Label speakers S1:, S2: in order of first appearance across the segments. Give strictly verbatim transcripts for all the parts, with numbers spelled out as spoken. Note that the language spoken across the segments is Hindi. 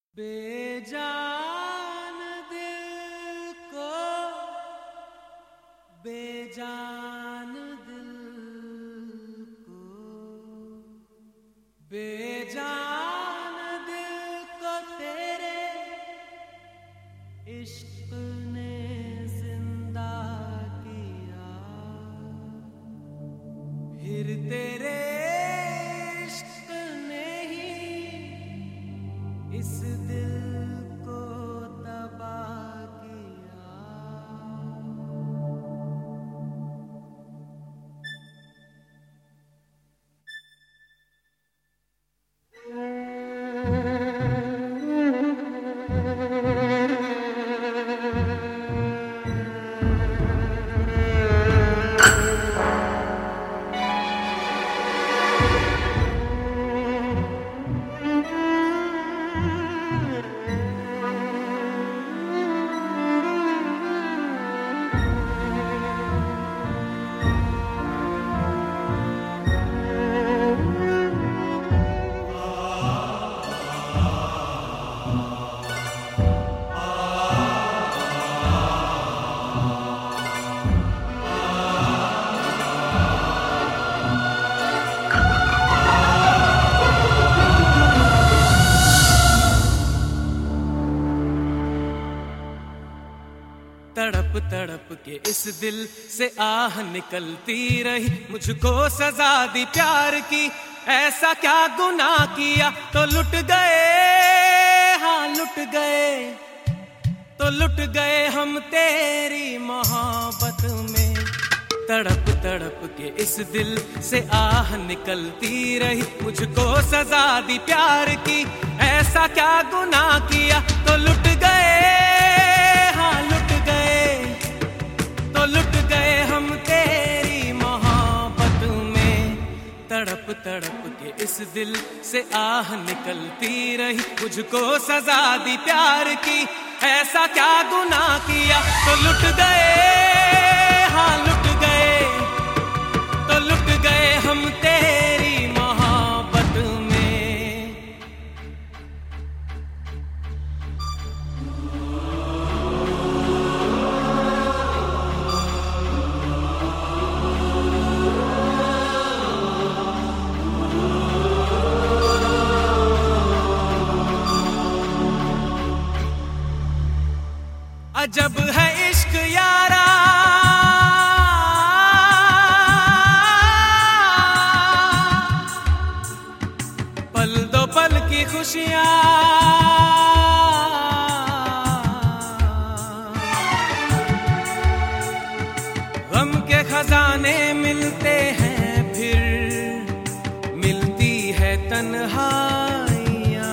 S1: बेजान दिल को बेजान दिल को बेजान दिल को तेरे इश्क ने जिंदा किया। फिर तेरे इश्क ने ही इस दिल को तबाह किया। तड़प तड़प के इस दिल से आह निकलती रही, मुझको सजा दी प्यार की। ऐसा क्या गुनाह किया तो लुट गए, हाँ लुट गए, तो लुट गए हम तेरी मोहब्बत में। तड़प तड़प के इस दिल से आह निकलती रही, मुझको सजा दी प्यार की। ऐसा क्या गुनाह किया तो लुट गए, हाँ लुट गए, तो लुट गए हम तेरी मोहब्बत में। तड़प तड़प के इस दिल से आह निकलती रही, मुझको सजा दी प्यार की। ऐसा क्या गुनाह किया तो लुट गए, हाँ लुट गए, तो लुट गए हम तेरी मोहब्बत में। अजब है इश्क यारा, पल दो पल की खुशियां, गम के खजाने मिलते हैं, फिर मिलती है तन्हाइयां।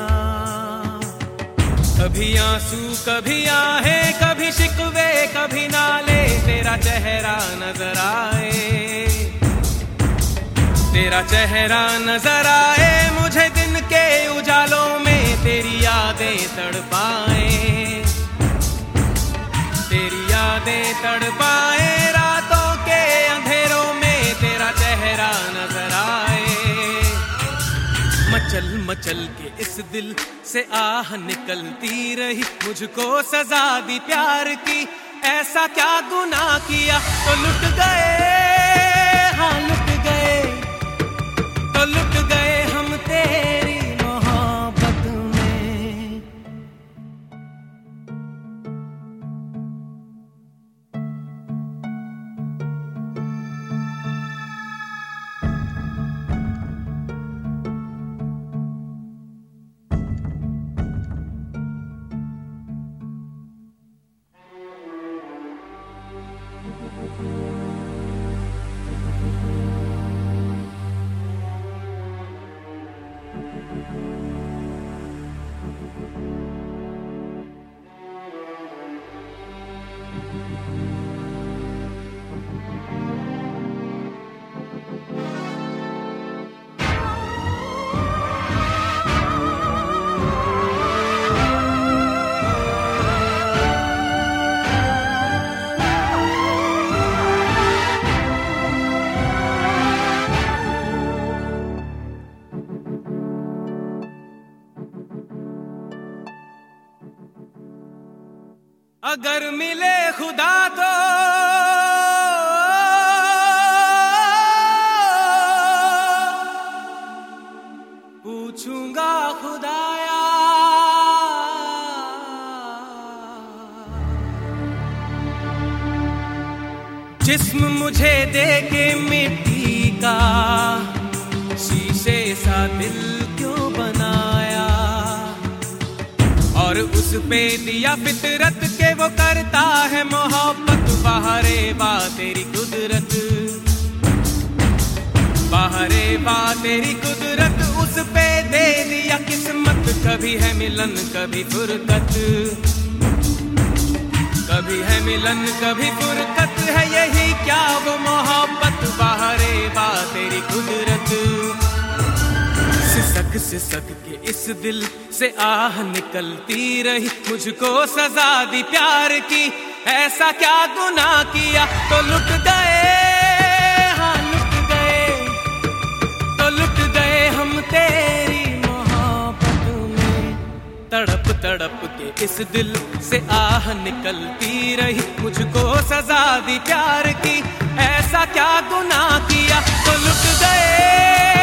S1: कभी आंसू कभी आहे, कभी शिकवे कभी नाले, तेरा चेहरा नजर आए, तेरा चेहरा नजर आए मुझे। दिन के उजालों में तेरी यादें तड़पाए, तेरी यादें तड़पाए। रातों के अंधेरों में तेरा चेहरा नजर आए। मचल मचल के इस दिल से आह निकलती रही, मुझको सजा दी प्यार की। ऐसा क्या गुनाह किया तो लुट गए, हाँ लुट गए, तो लुट गए हम तेरी मोहब्बत में। अगर मिले खुदा तो पूछूंगा खुदाया जिस्म मुझे दे के मिट्टी का शीशे सा दिल क्यों बनाया और उस पे दिया फितरत के वो करता है मोहब्बत। बाहरे बा तेरी कुदरत, बाहरे बा तेरी कुदरत, उस पे दे दिया किस्मत। कभी है मिलन कभी फुरकत, कभी है मिलन कभी फुरकत, है यही क्या वो मोहब्बत। बाहरे बा तेरी कुदरत। सिसक सिसक के इस दिल से आह निकलती रही, मुझको सजा दी प्यार की। ऐसा क्या गुनाह किया तो लुट गए, हाँ लुट गए, तो लुट गए हम तेरी मोहब्बत में। तड़प तड़प के इस दिल से आह निकलती रही, मुझको सजा दी प्यार की। ऐसा क्या गुनाह किया तो लुट गए।